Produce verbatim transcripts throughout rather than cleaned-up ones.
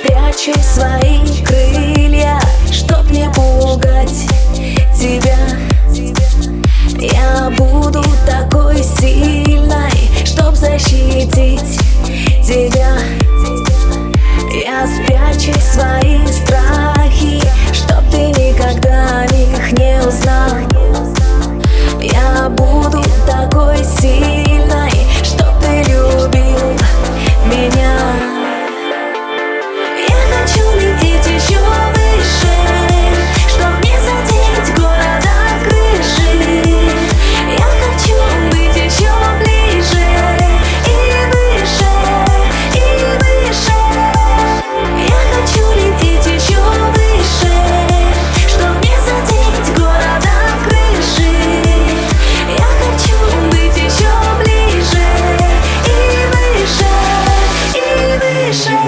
спрячу свои крылья, чтоб не пугать тебя. Я буду такой сильной, чтоб защитить тебя. Я спрячу свои страхи, чтоб ты никогда о них не узнал. Я буду такой сильной, чтоб ты любил меня. Я хочу лететь еще выше, чтоб не задеть город от крыши. Я хочу быть еще ближе и выше, и выше. Я хочу лететь еще выше, чтоб не задеть город от крыши. Я хочу быть еще ближе и выше, и выше.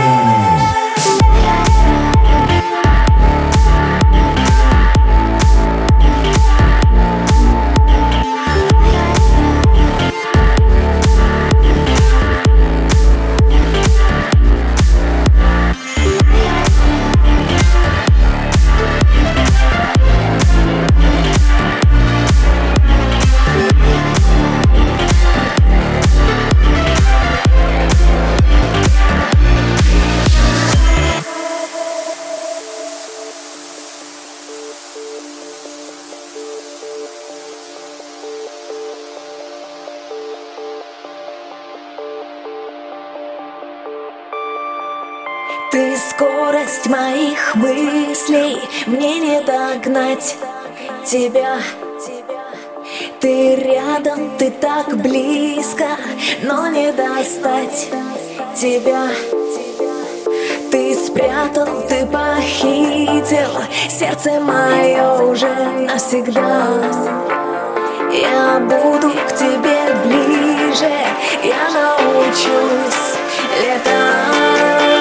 Ты скорость моих мыслей, мне не догнать тебя. Ты рядом, ты так близко, но не достать тебя. Ты спрятал, ты похитил сердце мое уже навсегда. Я буду к тебе ближе, я научусь летать.